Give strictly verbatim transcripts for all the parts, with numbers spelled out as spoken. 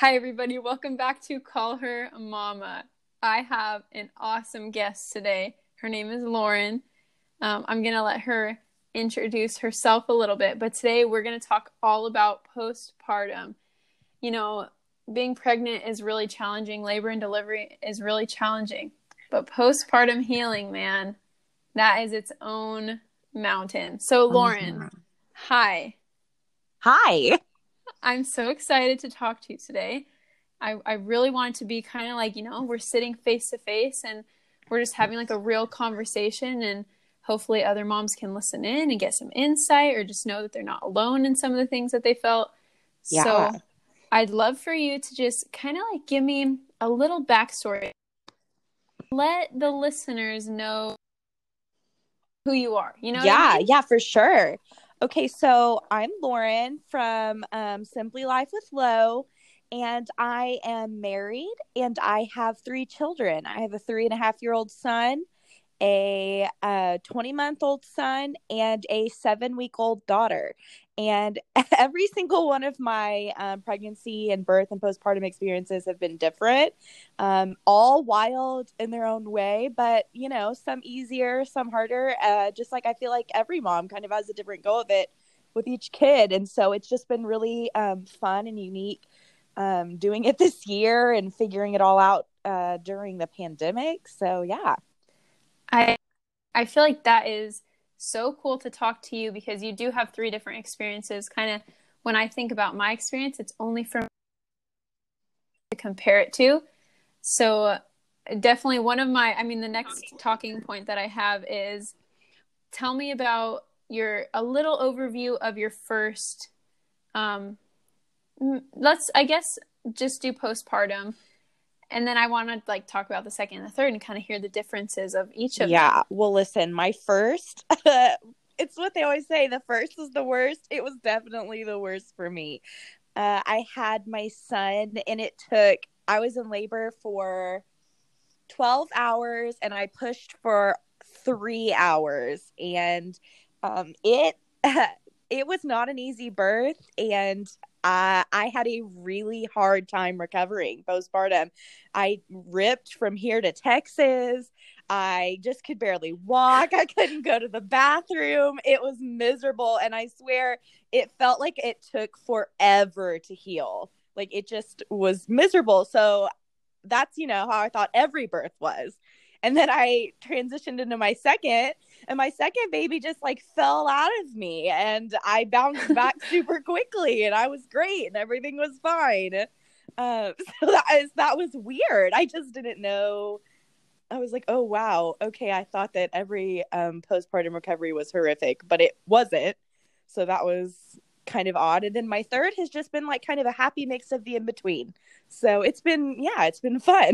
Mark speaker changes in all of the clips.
Speaker 1: Hi, everybody. Welcome back to Call Her Mama. I have an awesome guest today. Her name is Lauren. Um, I'm going to let her introduce herself a little bit, but today we're going to talk all about postpartum. You know, being pregnant is really challenging. Labor and delivery is really challenging, but postpartum healing, man, that is its own mountain. So, Lauren,
Speaker 2: Mm-hmm.
Speaker 1: hi.
Speaker 2: Hi.
Speaker 1: I'm so excited to talk to you today. I, I really want it to be kind of like, you know, we're sitting face to face and we're just having like a real conversation, and hopefully other moms can listen in and get some insight or just know that they're not alone in some of the things that they felt.
Speaker 2: Yeah.
Speaker 1: So I'd love for you to just kind of like give me a little backstory. Let the listeners know who you are. You know what I
Speaker 2: Yeah.
Speaker 1: mean?
Speaker 2: Yeah, for sure. Okay. So I'm Lauren from um, Simply Life with Lo, and I am married and I have three children. I have a three and a half year old son, a uh, twenty month old son, and a seven week old daughter. And every single one of my um, pregnancy and birth and postpartum experiences have been different, um, all wild in their own way, but, you know, some easier, some harder. Uh, just like I feel like every mom kind of has a different go of it with each kid. And so it's just been really um, fun and unique um, doing it this year and figuring it all out uh, during the pandemic. So, yeah.
Speaker 1: I I feel like that is so cool to talk to you because you do have three different experiences. Kind of when I think about my experience, it's only from to compare it to. So definitely one of my, I mean, the next talking point that I have is tell me about your, a little overview of your first, um, let's, I guess, just do postpartum. And then I want to like talk about the second and the third and kind of hear the differences of each of them.
Speaker 2: Yeah. Well, listen, my first, it's what they always say, the first is the worst. It was definitely the worst for me. Uh, I had my son, and it took, I was in labor for twelve hours and I pushed for three hours. And um, it, it was not an easy birth. And uh, I had a really hard time recovering postpartum. I ripped from here to Texas. I just could barely walk. I couldn't go to the bathroom. It was miserable. And I swear it felt like it took forever to heal. Like it just was miserable. So that's, you know, how I thought every birth was. And then I transitioned into my second, and my second baby just like fell out of me, and I bounced back super quickly, and I was great and everything was fine. Uh, so that is, that was weird. I just didn't know. I was like, oh, wow. Okay. I thought that every um, postpartum recovery was horrific, but it wasn't. So that was kind of odd. And then my third has just been like kind of a happy mix of the in between. So it's been, yeah, it's been fun.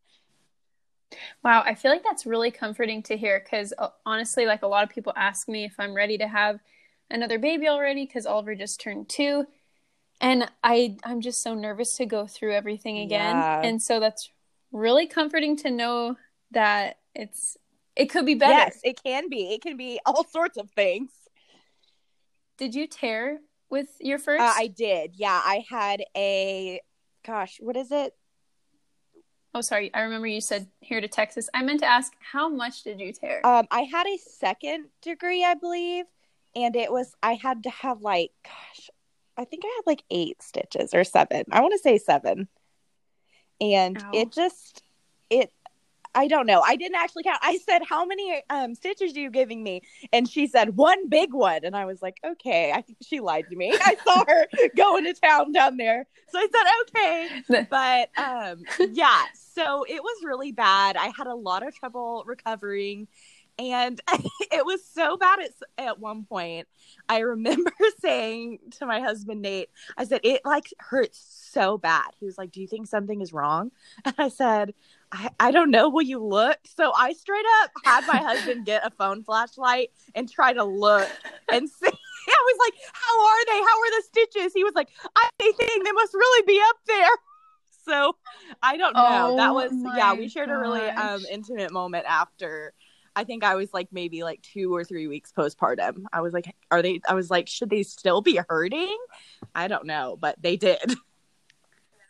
Speaker 1: Wow, I feel like that's really comforting to hear because uh, honestly, like a lot of people ask me if I'm ready to have another baby already because Oliver just turned two. And I I'm just so nervous to go through everything again.
Speaker 2: Yeah.
Speaker 1: And so that's really comforting to know that it's it could be better.
Speaker 2: Yes, it can be. It can be all sorts of things.
Speaker 1: Did you tear with your
Speaker 2: Uh, I
Speaker 1: first?
Speaker 2: did. Yeah, I had a, gosh, what is it?
Speaker 1: Oh, sorry. I remember you said here to Texas. I meant to ask, how much did you tear?
Speaker 2: Um, I had a second degree, I believe, and it was, I had to have like, gosh, I think I had like eight stitches or seven. I want to say seven. And
Speaker 1: Ow.
Speaker 2: it just, it, I don't know. I didn't actually count. I said, how many um, stitches are you giving me? And she said, one big one. And I was like, okay. I think she lied to me. I saw her going to town down there. So I said, okay. But um, yeah, so it was really bad. I had a lot of trouble recovering. And it was so bad at, at one point. I remember saying to my husband, Nate, I said, it like hurts so bad. He was like, do you think something is wrong? And I said, I, I don't know. Will you look? So I straight up had my husband get a phone flashlight and try to look and see. I was like, how are they? How are the stitches? He was like, I think they must really be up there. So I don't know. That
Speaker 1: Oh
Speaker 2: was, yeah, we
Speaker 1: my
Speaker 2: shared a really um,
Speaker 1: gosh.
Speaker 2: intimate moment after. I think I was like maybe like two or three weeks postpartum. I was like, are they, I was like, should they still be hurting? I don't know, but they did.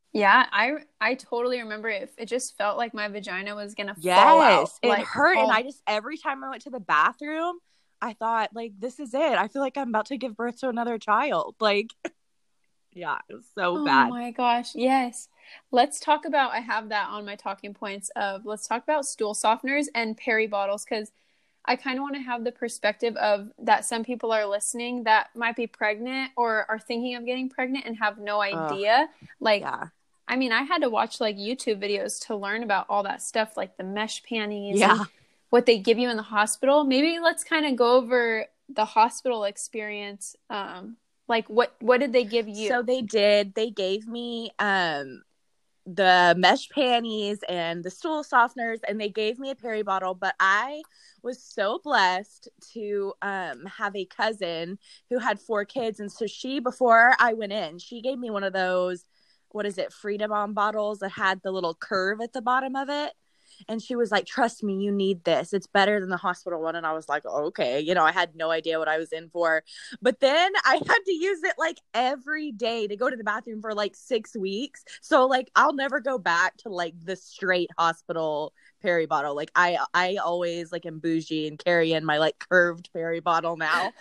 Speaker 1: Yeah, I I totally remember it. It just felt like my vagina was gonna fall out.
Speaker 2: Yes, it
Speaker 1: Like
Speaker 2: hurt. And I
Speaker 1: all
Speaker 2: just, every time I went to the bathroom, I thought, like, this is it. I feel like I'm about to give birth to another child. Like, yeah, it was so
Speaker 1: Oh
Speaker 2: bad.
Speaker 1: my gosh, yes. Let's talk about, I have that on my talking points of let's talk about stool softeners and peri bottles because I kind of want to have the perspective of that some people are listening that might be pregnant or are thinking of getting pregnant and have no
Speaker 2: Ugh,
Speaker 1: idea. Like,
Speaker 2: yeah.
Speaker 1: I mean, I had to watch like YouTube videos to learn about all that stuff, like the mesh panties and
Speaker 2: Yeah.
Speaker 1: what they give you in the hospital. Maybe let's kind of go over the hospital experience. Um, like what what did they give you?
Speaker 2: So they did, they gave me um the mesh panties and the stool softeners, and they gave me a peri bottle. But I was so blessed to um have a cousin who had four kids, and so she, before I went in, she gave me one of those, what is it, Freedom on bottles that had the little curve at the bottom of it. And she was like, trust me, you need this. It's better than the hospital one. And I was like, okay. You know, I had no idea what I was in for. But then I had to use it like every day to go to the bathroom for like six weeks. So like, I'll never go back to like the straight hospital peri bottle. Like I, I always like am bougie and carry in my like curved peri bottle now.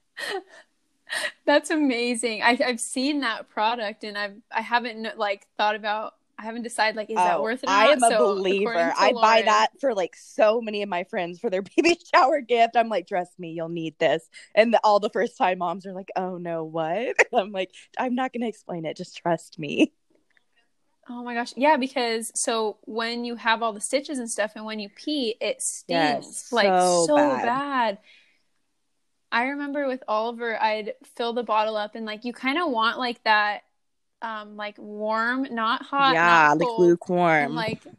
Speaker 1: That's amazing. I, I've seen that product and I've I haven't like thought about I haven't decided like is that
Speaker 2: Oh,
Speaker 1: worth it or
Speaker 2: I
Speaker 1: not.
Speaker 2: am a
Speaker 1: So according
Speaker 2: believer.
Speaker 1: to
Speaker 2: I buy
Speaker 1: Lauren,
Speaker 2: that for like so many of my friends for their baby shower gift. I'm like, trust me, you'll need this. And the, all the first time moms are like, oh no, what? I'm like, I'm not going to explain it. Just trust me.
Speaker 1: oh my gosh, yeah, because so when you have all the stitches and stuff, and when you pee, it stings
Speaker 2: Yes,
Speaker 1: like
Speaker 2: so
Speaker 1: so
Speaker 2: bad.
Speaker 1: bad. I remember with Oliver, I'd fill the bottle up, and like you kind of want like that, um, like warm, not hot, not
Speaker 2: Yeah, like
Speaker 1: cold, and
Speaker 2: lukewarm.
Speaker 1: like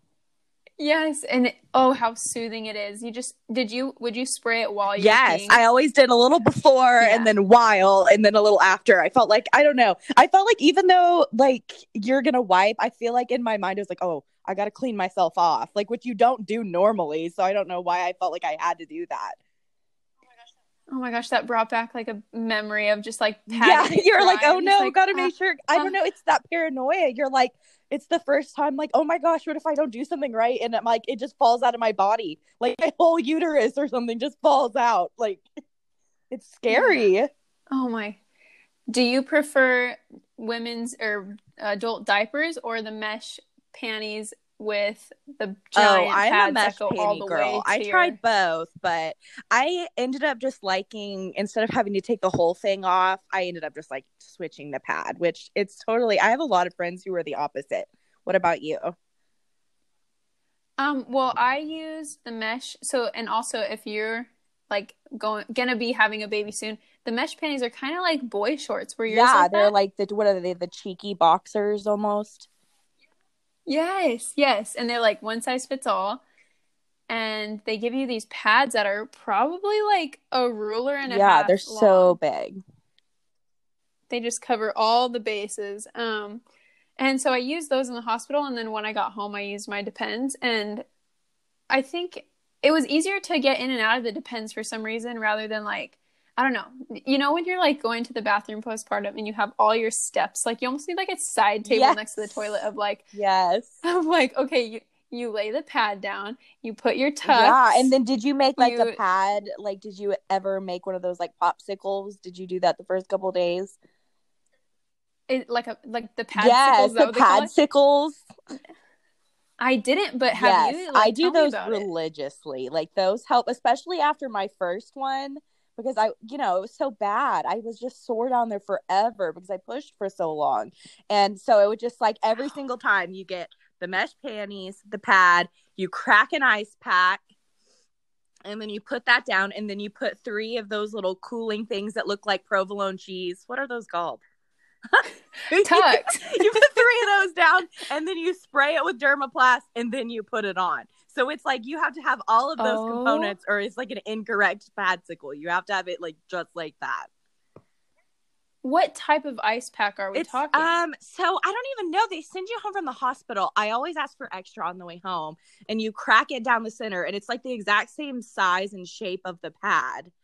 Speaker 1: yes, and it, oh, how soothing it is. You just did you would you spray it while you were
Speaker 2: Yes,
Speaker 1: peeing?
Speaker 2: I always did a little before and
Speaker 1: Yeah.
Speaker 2: then while and then a little after. I felt like, I don't know. I felt like even though like you're going to wipe, I feel like in my mind it was like, oh, I got to clean myself off, like which you don't do normally. So I don't know why I felt like I had to do that.
Speaker 1: Oh my gosh, that brought back like a memory of just like
Speaker 2: Yeah,
Speaker 1: patting it
Speaker 2: you're like,
Speaker 1: dry
Speaker 2: oh
Speaker 1: and just
Speaker 2: no,
Speaker 1: like
Speaker 2: gotta
Speaker 1: ah,
Speaker 2: make sure. I don't
Speaker 1: ah.
Speaker 2: know. It's that paranoia. You're like, it's the first time, like, oh my gosh, what if I don't do something right? And I'm like, it just falls out of my body. Like my whole uterus or something just falls out. Like, it's
Speaker 1: Yeah.
Speaker 2: scary.
Speaker 1: Oh my. Do you prefer women's or adult diapers or the mesh panties with the
Speaker 2: Oh,
Speaker 1: giant
Speaker 2: I'm a
Speaker 1: pads that
Speaker 2: mesh
Speaker 1: go all
Speaker 2: panty
Speaker 1: the
Speaker 2: girl.
Speaker 1: way
Speaker 2: I
Speaker 1: to your
Speaker 2: tried both, but I ended up just liking, instead of having to take the whole thing off, I ended up just like switching the pad, which it's totally, I have a lot of friends who are the opposite. What about you?
Speaker 1: um well, I use the mesh so and also if you're like going gonna be having a baby soon, the mesh panties are kind of like boy shorts. Were yours
Speaker 2: Yeah,
Speaker 1: like
Speaker 2: they're
Speaker 1: that?
Speaker 2: like the, what are they, the cheeky boxers almost.
Speaker 1: Yes, yes. And they're like one size fits all. And they give you these pads that are probably like a ruler and a
Speaker 2: Yeah, they're
Speaker 1: half
Speaker 2: so
Speaker 1: long.
Speaker 2: big.
Speaker 1: They just cover all the bases. Um, and so I used those in the hospital. And then when I got home, I used my Depends. And I think it was easier to get in and out of the Depends for some reason rather than like, I don't know. You know, when you're like going to the bathroom postpartum and you have all your steps, like you almost need like a side table
Speaker 2: Yes.
Speaker 1: next to the toilet of like,
Speaker 2: Yes.
Speaker 1: of like, okay, you, you lay the pad down, you put your tucks.
Speaker 2: Yeah, and then did you make like
Speaker 1: you,
Speaker 2: a pad? Like, did you ever make one of those like popsicles? Did you do that the first couple days?
Speaker 1: it, like a like the pad
Speaker 2: Yes,
Speaker 1: sickles, is that
Speaker 2: the
Speaker 1: what they call it?
Speaker 2: padsicles.
Speaker 1: I didn't, but have
Speaker 2: Yes,
Speaker 1: you?
Speaker 2: I
Speaker 1: Like,
Speaker 2: do
Speaker 1: tell me
Speaker 2: those
Speaker 1: about it.
Speaker 2: religiously. Like those help, especially after my first one, because I, you know, it was so bad. I was just sore down there forever because I pushed for so long. And so it would just like every single time you get the mesh panties, the pad, you crack an ice pack, and then you put that down, and then you put three of those little cooling things that look like provolone cheese. What are those called?
Speaker 1: Tucks.
Speaker 2: You put three of those down, and then you spray it with Dermaplast, and then you put it on. So it's like you have to have all of those
Speaker 1: Oh,
Speaker 2: components, or it's like an incorrect padsicle. You have to have it like just like that.
Speaker 1: what type of ice pack are we
Speaker 2: It's
Speaker 1: talking?
Speaker 2: um so I don't even know. They send you home from the hospital. I always ask for extra on the way home, and you crack it down the center, and it's like the exact same size and shape of the pad.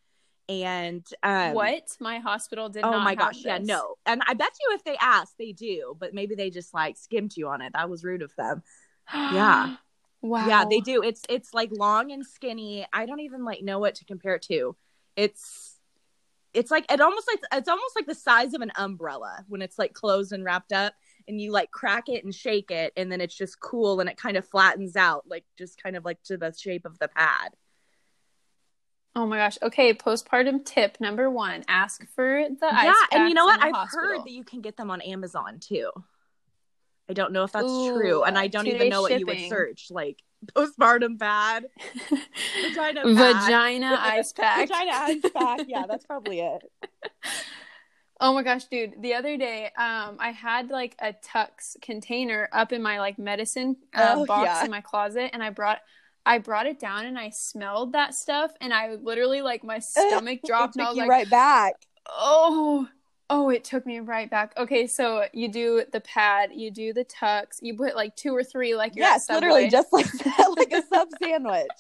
Speaker 2: And um,
Speaker 1: what? My hospital did
Speaker 2: oh
Speaker 1: not
Speaker 2: my
Speaker 1: have
Speaker 2: gosh,
Speaker 1: this.
Speaker 2: yeah, no. And I bet you if they asked, they do, but maybe they just like skimmed you on it. That was rude of them. Yeah.
Speaker 1: Wow.
Speaker 2: Yeah, they do. It's it's like long and skinny. I don't even like know what to compare it to. It's it's like it almost like it's almost like the size of an umbrella when it's like closed and wrapped up, and you like crack it and shake it, and then it's just cool and it kind of flattens out, like just kind of like to the shape of the pad.
Speaker 1: Oh my gosh. Okay, postpartum tip number one: ask for the
Speaker 2: Yeah,
Speaker 1: ice packs
Speaker 2: and you know what?
Speaker 1: in the
Speaker 2: I've
Speaker 1: hospital.
Speaker 2: heard that you can get them on Amazon too. I don't know if that's
Speaker 1: Ooh,
Speaker 2: true, and I don't even know what
Speaker 1: shipping.
Speaker 2: you would search, like postpartum pad, vagina pad,
Speaker 1: vagina ice pack,
Speaker 2: vagina ice pack. Yeah, that's probably it.
Speaker 1: Oh my gosh, dude! The other day, um, I had like a Tux container up in my like medicine uh,
Speaker 2: oh,
Speaker 1: box
Speaker 2: yeah.
Speaker 1: in my closet, and I brought. I brought it down and I smelled that stuff, and I literally like my stomach dropped.
Speaker 2: It
Speaker 1: and I
Speaker 2: took
Speaker 1: was
Speaker 2: you
Speaker 1: like,
Speaker 2: right back.
Speaker 1: Oh, oh, it took me right back. Okay, so you do the pad, you do the Tux, you put like two or three, like you're
Speaker 2: yes,
Speaker 1: at Subway.
Speaker 2: literally just like that, like a sub sandwich.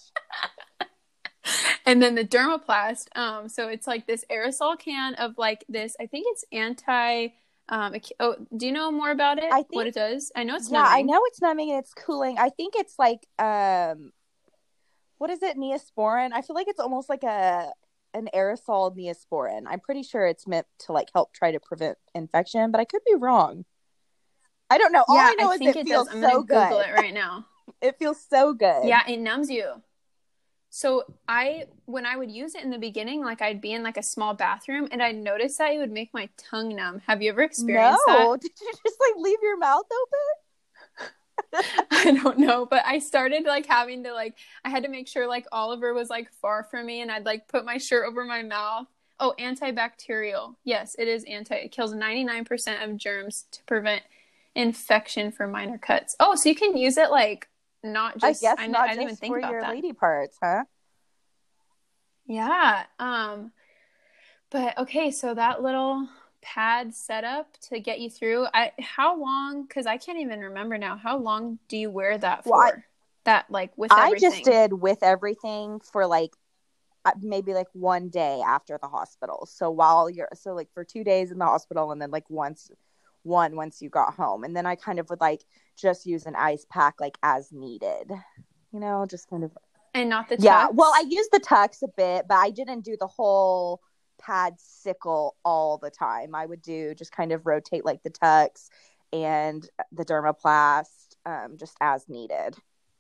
Speaker 1: And then the Dermaplast. Um, so it's like this aerosol can of like this. I think it's anti. Um, oh, do you know more about it?
Speaker 2: I think,
Speaker 1: what it does? I know it's
Speaker 2: yeah,
Speaker 1: numbing.
Speaker 2: I know it's numbing and it's cooling. I think it's like um, what is it? Neosporin. I feel like it's almost like a an aerosol Neosporin. I'm pretty sure it's meant to like help try to prevent infection, but I could be wrong. I don't know. All
Speaker 1: yeah,
Speaker 2: I know
Speaker 1: I
Speaker 2: is
Speaker 1: think
Speaker 2: it,
Speaker 1: it
Speaker 2: feels
Speaker 1: does. I'm
Speaker 2: so
Speaker 1: gonna
Speaker 2: good.
Speaker 1: Google it right now.
Speaker 2: It feels so good.
Speaker 1: Yeah, it numbs you. So I, when I would use it in the beginning, like I'd be in like a small bathroom and I'd notice that it would make my tongue numb. Have you ever experienced
Speaker 2: no.
Speaker 1: that?
Speaker 2: Did you just like leave your mouth open?
Speaker 1: I don't know, but I started like having to like, I had to make sure like Oliver was like far from me, and I'd like put my shirt over my mouth. Oh, antibacterial. Yes, it is anti, it kills ninety-nine percent of germs to prevent infection for minor cuts. Oh, so you can use it like not just,
Speaker 2: I guess
Speaker 1: I,
Speaker 2: not
Speaker 1: I
Speaker 2: just
Speaker 1: didn't even think
Speaker 2: for
Speaker 1: about
Speaker 2: your
Speaker 1: that.
Speaker 2: lady parts, huh?
Speaker 1: Yeah. Um, but okay, so that little pad setup to get you through. I how long? Because I can't even remember now. How long do you wear that for?
Speaker 2: Well, I,
Speaker 1: that like with
Speaker 2: I
Speaker 1: everything.
Speaker 2: just did with everything for like maybe like one day after the hospital. So while you're so like for two days in the hospital, and then like once one once you got home, and then I kind of would like just use an ice pack like as needed. You know, just kind of.
Speaker 1: And not the Tux?
Speaker 2: Yeah, well, I used the Tux a bit, but I didn't do the whole pad sickle all the time. I would do just kind of rotate like the Tux and the Dermaplast um, just as needed.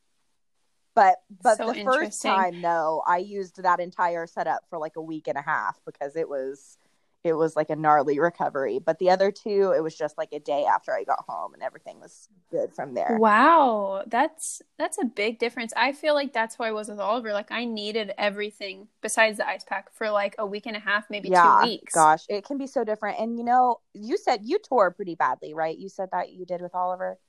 Speaker 2: But but
Speaker 1: so
Speaker 2: the first time, no, I used that entire setup for like a week and a half because it was it was like a gnarly recovery. But the other two, it was just like a day after I got home, and everything was good from there.
Speaker 1: Wow, that's that's a big difference. I feel like that's who I was with Oliver. Like I needed everything besides the ice pack for like a week and a half, maybe
Speaker 2: yeah,
Speaker 1: two weeks.
Speaker 2: Gosh, it can be so different. And you know, you said you tore pretty badly, right? You said that you did with Oliver.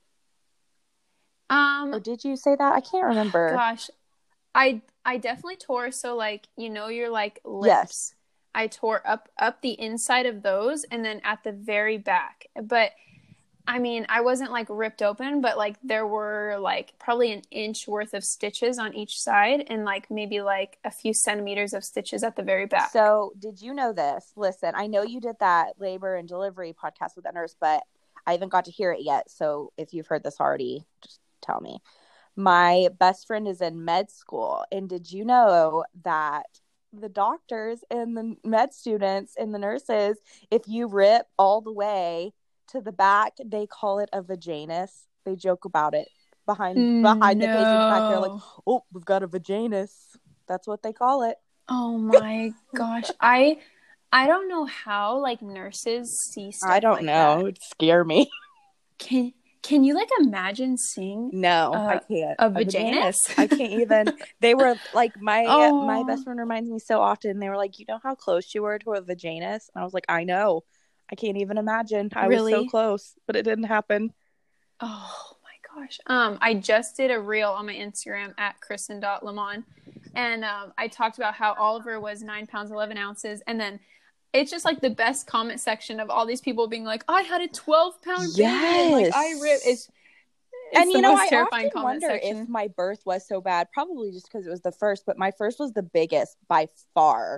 Speaker 1: Um,
Speaker 2: or did you say that? I can't remember.
Speaker 1: Gosh, I I definitely tore. So like you know your like lips.
Speaker 2: Yes.
Speaker 1: I tore up up the inside of those, and then at the very back. But I mean, I wasn't like ripped open, but like there were like probably an inch worth of stitches on each side, and like maybe like a few centimeters of stitches at the very back.
Speaker 2: So did you know this? Listen, I know you did that labor and delivery podcast with that nurse, but I haven't got to hear it yet. So if you've heard this already, just tell me. My best friend is in med school, and did you know that the doctors and the med students and the nurses, if you rip all the way to the back, they call it a vaginus. They joke about it behind behind
Speaker 1: no.
Speaker 2: the patient's back. They're like, "Oh, we've got a vaginus." That's what they call it.
Speaker 1: Oh my gosh, I I don't know how like nurses see stuff.
Speaker 2: I don't
Speaker 1: like
Speaker 2: know.
Speaker 1: That.
Speaker 2: It would scare me.
Speaker 1: Can Can you like imagine seeing?
Speaker 2: No,
Speaker 1: uh,
Speaker 2: I can't.
Speaker 1: A, a vaginus?
Speaker 2: I can't even. They were like my
Speaker 1: oh.
Speaker 2: my best friend reminds me so often. They were like, "You know how close you were to a vaginus?" And I was like, "I know. I can't even imagine. I
Speaker 1: really?
Speaker 2: was so close, but it didn't happen."
Speaker 1: Oh my gosh. Um, I just did a reel on my Instagram at kristen dot lamon, and um, I talked about how Oliver was nine pounds eleven ounces, and then it's just like the best comment section of all these people being like, "I had a twelve pound baby," and like I ripped. It's, it's
Speaker 2: and you know, I
Speaker 1: terrifying
Speaker 2: often wonder
Speaker 1: section.
Speaker 2: if my birth was so bad. Probably just because it was the first, but my first was the biggest by far.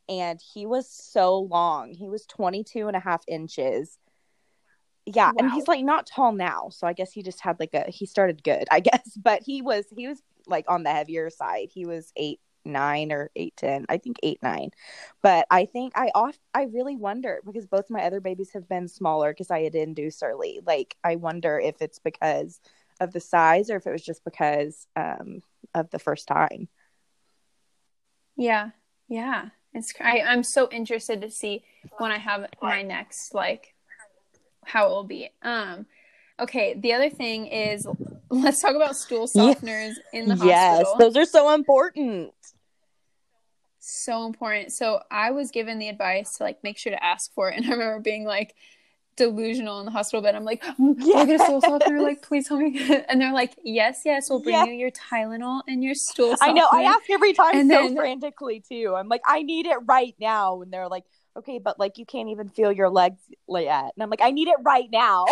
Speaker 2: and he was so long. He was twenty-two and a half inches. Yeah, wow. And he's like not tall now, so I guess he just had like a he started good, I guess, but he was he was like on the heavier side. He was eight nine or eight ten, I think eight nine. But I think I off I really wonder, because both my other babies have been smaller because I had induced early. Like I wonder if it's because of the size or if it was just because um of the first time.
Speaker 1: Yeah, yeah. It's I, I'm so interested to see when I have my next, like how it will be. Um, okay. The other thing is, let's talk about stool softeners yeah. in the
Speaker 2: yes,
Speaker 1: hospital.
Speaker 2: Those are so important.
Speaker 1: So important. So I was given the advice to like make sure to ask for it, and I remember being like delusional in the hospital bed. I'm like, yes. I get a stool softener? Like, please help me. And they're like, yes, yes, we'll bring yes. you your Tylenol and your stool softener.
Speaker 2: I know. I ask every time
Speaker 1: and
Speaker 2: so
Speaker 1: then,
Speaker 2: frantically too. I'm like, I need it right now. And they're like, okay, but like you can't even feel your legs yet. And I'm like, I need it right now.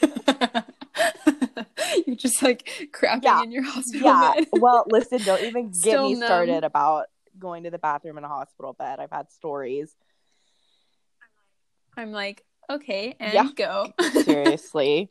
Speaker 1: You're just like crapping
Speaker 2: yeah.
Speaker 1: in your hospital
Speaker 2: yeah.
Speaker 1: bed.
Speaker 2: Well, listen, don't even get
Speaker 1: Still
Speaker 2: me
Speaker 1: numb.
Speaker 2: started about going to the bathroom in a hospital bed. I've had stories.
Speaker 1: I'm like, okay, and
Speaker 2: yeah.
Speaker 1: go.
Speaker 2: Seriously.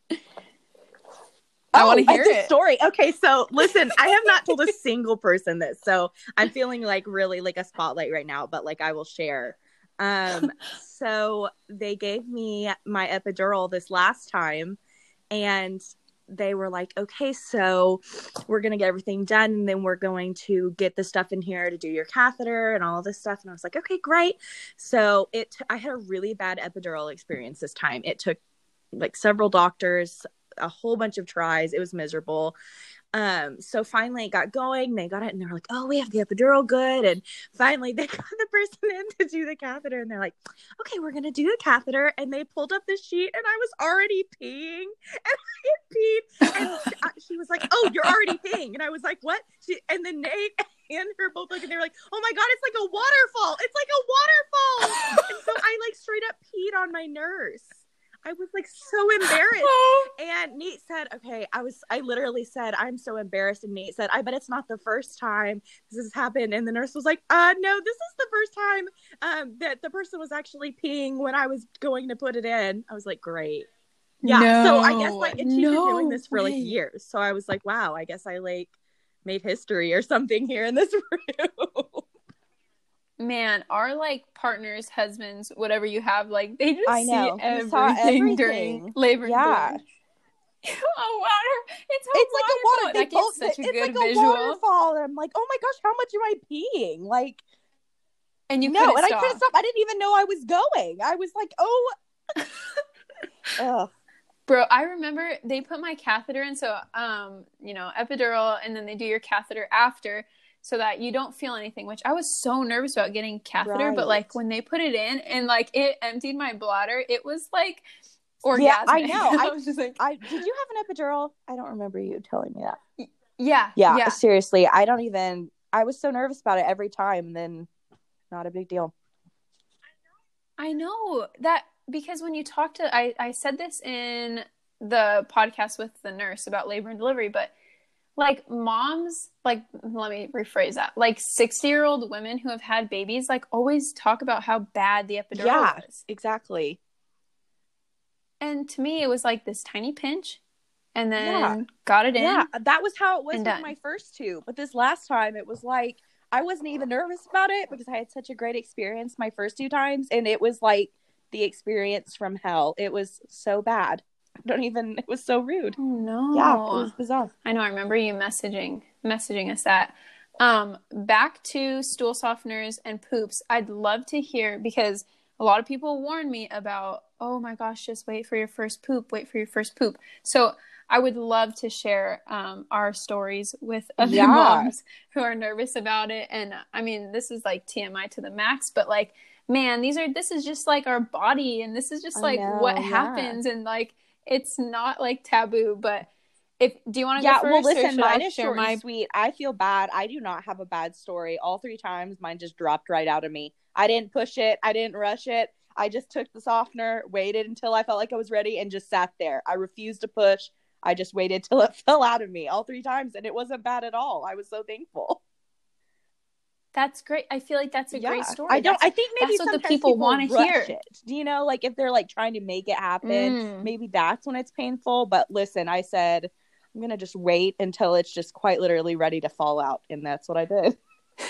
Speaker 1: I oh, want to hear
Speaker 2: it's
Speaker 1: it.
Speaker 2: A story. Okay, so listen, I have not told a single person this, so I'm feeling like really like a spotlight right now, but like I will share. Um, so they gave me my epidural this last time, and they were like, okay, so we're going to get everything done, and then we're going to get the stuff in here to do your catheter and all this stuff. And I was like, okay, great. So it, I had a really bad epidural experience this time. It took like several doctors, a whole bunch of tries. It was miserable. Um, so finally it got going. They got it and they were like, oh, we have the epidural good. And finally they got the person in to do the catheter, and they're like, okay, we're going to do the catheter. And they pulled up the sheet, and I was already peeing, and I had peed. And she, she was like, oh, you're already peeing. And I was like, what? She, and then Nate and her both look, and they were like, oh my God, it's like a waterfall. It's like a waterfall. And so I like straight up peed on my nurse. I was like so embarrassed. And Nate said, okay, I was, I literally said, I'm so embarrassed. And Nate said, I bet it's not the first time this has happened. And the nurse was like, uh, no, this is the first time um, that the person was actually peeing when I was going to put it in. I was like, great. Yeah.
Speaker 1: No,
Speaker 2: so I guess like, and she's
Speaker 1: no
Speaker 2: been doing this for
Speaker 1: way.
Speaker 2: like years. So I was like, wow, I guess I like made history or something here in this room.
Speaker 1: Man, our like partners, husbands, whatever you have, like they just
Speaker 2: I know.
Speaker 1: see everything,
Speaker 2: everything
Speaker 1: during labor.
Speaker 2: Yeah.
Speaker 1: And oh, water! It's, a
Speaker 2: it's like a water.
Speaker 1: That
Speaker 2: both,
Speaker 1: such a
Speaker 2: it's
Speaker 1: good
Speaker 2: like
Speaker 1: visual.
Speaker 2: a waterfall, and I'm like, oh my gosh, how much am I peeing? Like,
Speaker 1: and you
Speaker 2: no,
Speaker 1: couldn't
Speaker 2: and
Speaker 1: stop.
Speaker 2: I couldn't stop. I didn't even know I was going. I was like, oh, ugh.
Speaker 1: Bro, I remember they put my catheter in, so um, you know, epidural, and then they do your catheter after, so that you don't feel anything, which I was so nervous about getting catheter, right. But like when they put it in and like it emptied my bladder, it was like orgasmic.
Speaker 2: Yeah, I know.
Speaker 1: I
Speaker 2: I
Speaker 1: was just like,
Speaker 2: I did you have an epidural? I don't remember you telling me that.
Speaker 1: Yeah,
Speaker 2: yeah.
Speaker 1: Yeah.
Speaker 2: Seriously, I don't even, I was so nervous about it every time, and then not a big deal.
Speaker 1: I know that, because when you talk to, I, I said this in the podcast with the nurse about labor and delivery, but like moms, like, let me rephrase that. Like sixty year old women who have had babies, like always talk about how bad the epidural
Speaker 2: yeah,
Speaker 1: was.
Speaker 2: Exactly.
Speaker 1: And to me, it was like this tiny pinch and then
Speaker 2: yeah.
Speaker 1: got it in.
Speaker 2: Yeah, that was how it was with
Speaker 1: done.
Speaker 2: my first two. But this last time, it was like, I wasn't even nervous about it because I had such a great experience my first two times. And it was like the experience from hell. It was so bad. Don't even, it was so rude.
Speaker 1: Oh no.
Speaker 2: Yeah, it was bizarre.
Speaker 1: I know. I remember you messaging messaging us that. Um, back to stool softeners and poops. I'd love to hear, because a lot of people warn me about, oh my gosh, just wait for your first poop, wait for your first poop. So I would love to share um, our stories with other
Speaker 2: yeah.
Speaker 1: moms who are nervous about it. And I mean, this is like T M I to the max, but like, man, these are, this is just like our body, and this is just like know, what yeah. happens. And like, it's not like taboo, but if, do you want to
Speaker 2: yeah,
Speaker 1: go first?
Speaker 2: Well, listen,
Speaker 1: or should
Speaker 2: mine
Speaker 1: I
Speaker 2: is
Speaker 1: share
Speaker 2: short
Speaker 1: my...
Speaker 2: and sweet. I feel bad. I do not have a bad story. All three times, mine just dropped right out of me. I didn't push it. I didn't rush it. I just took the softener, waited until I felt like I was ready, and just sat there. I refused to push. I just waited till it fell out of me all three times, and it wasn't bad at all. I was so thankful.
Speaker 1: That's great. I feel like that's a
Speaker 2: Yeah.
Speaker 1: great story.
Speaker 2: I don't,
Speaker 1: That's,
Speaker 2: I think maybe
Speaker 1: that's what the
Speaker 2: sometimes
Speaker 1: people
Speaker 2: people
Speaker 1: want to
Speaker 2: rush
Speaker 1: hear.
Speaker 2: it. Do you know, like if they're like trying to make it happen,
Speaker 1: Mm.
Speaker 2: maybe that's when it's painful. But listen, I said, I'm going to just wait until it's just quite literally ready to fall out. And that's what I did.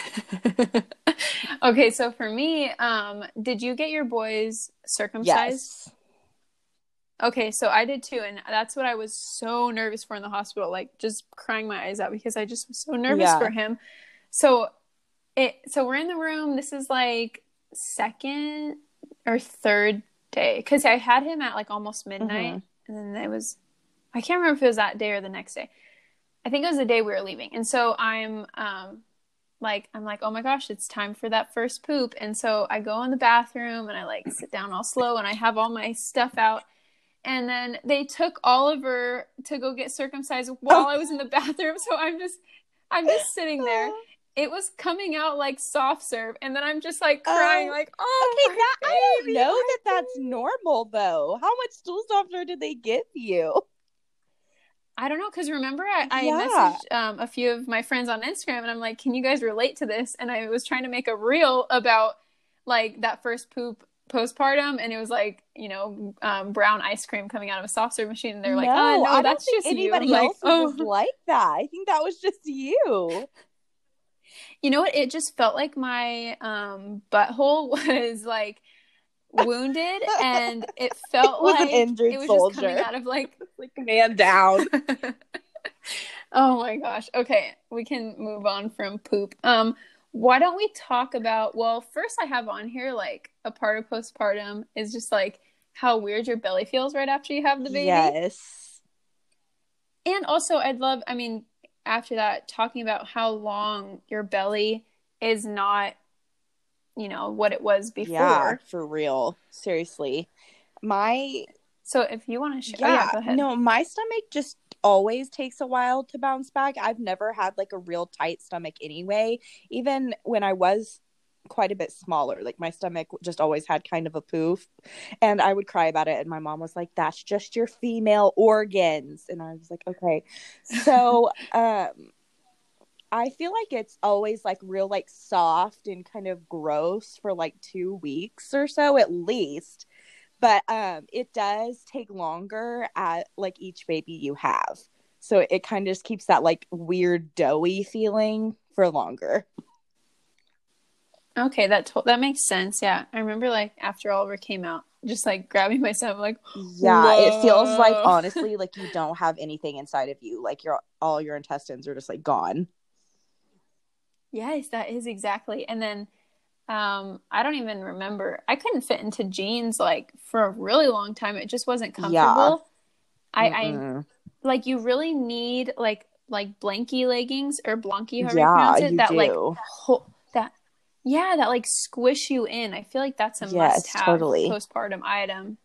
Speaker 1: Okay, so for me, um, did you get your boys circumcised?
Speaker 2: Yes.
Speaker 1: Okay, so I did too, and that's what I was so nervous for in the hospital, like just crying my eyes out because I just was so nervous
Speaker 2: Yeah.
Speaker 1: for him. So it, so we're in the room. This is like second or third day because I had him at like almost midnight,
Speaker 2: Mm-hmm.
Speaker 1: and then it was, I can't remember if it was that day or the next day. I think it was the day we were leaving, and so I'm, um, like, I'm like, oh my gosh, it's time for that first poop, and so I go in the bathroom and I like sit down all slow and I have all my stuff out. And then they took Oliver to go get circumcised while I was in the bathroom. So I'm just, I'm just sitting there. It was coming out like soft serve. And then I'm just like crying,
Speaker 2: Oh,
Speaker 1: like, oh,
Speaker 2: okay,
Speaker 1: my
Speaker 2: that I
Speaker 1: baby,
Speaker 2: don't know
Speaker 1: my
Speaker 2: that that's
Speaker 1: baby.
Speaker 2: normal though. How much stool softener did they give you?
Speaker 1: I don't know. Cause remember I, I
Speaker 2: Yeah.
Speaker 1: messaged um, a few of my friends on Instagram and I'm like, can you guys relate to this? And I was trying to make a reel about like that first poop postpartum, and it was like, you know, um, brown ice cream coming out of a soft serve machine, and they're like,
Speaker 2: No,
Speaker 1: oh no,
Speaker 2: I don't
Speaker 1: that's
Speaker 2: think
Speaker 1: just you.
Speaker 2: anybody
Speaker 1: I'm like,
Speaker 2: else was
Speaker 1: oh.
Speaker 2: like that. I think that was just you.
Speaker 1: You know what? It just felt like my um, butthole was like wounded, and it felt
Speaker 2: It was
Speaker 1: like
Speaker 2: an injured
Speaker 1: it was
Speaker 2: soldier.
Speaker 1: just coming out of like
Speaker 2: like man down.
Speaker 1: Oh my gosh. Okay, we can move on from poop. Um, why don't we talk about? Well, first I have on here like a part of postpartum is just like how weird your belly feels right after you have the baby.
Speaker 2: Yes.
Speaker 1: And also, I'd love. I mean, after that, talking about how long your belly is not, you know, what it was before.
Speaker 2: Yeah, for real. Seriously. My
Speaker 1: So if you want to share,
Speaker 2: yeah,
Speaker 1: oh, yeah, go ahead.
Speaker 2: No, my stomach just always takes a while to bounce back. I've never had like a real tight stomach anyway. Even when I was quite a bit smaller, like my stomach just always had kind of a poof, and I would cry about it, and my mom was like, that's just your female organs. And I was like, okay. So um I feel like it's always like real like soft and kind of gross for like two weeks or so at least. But um, it does take longer at like each baby you have. So it kind of just keeps that like weird doughy feeling for longer.
Speaker 1: Okay, that to- that makes sense. Yeah, I remember like after Oliver came out, just like grabbing myself, like
Speaker 2: yeah,
Speaker 1: whoa.
Speaker 2: It feels like honestly like you don't have anything inside of you. Like your all your intestines are just like gone.
Speaker 1: Yes, that is exactly. And then um, I don't even remember. I couldn't fit into jeans like for a really long time. It just wasn't comfortable. Yeah. I, I like you really need like like blankie leggings or blankie, however
Speaker 2: yeah,
Speaker 1: you pronounce it.
Speaker 2: You
Speaker 1: that
Speaker 2: do.
Speaker 1: like ho- that yeah, that like squish you in. I feel like that's a
Speaker 2: yes,
Speaker 1: must-have
Speaker 2: totally.
Speaker 1: postpartum item.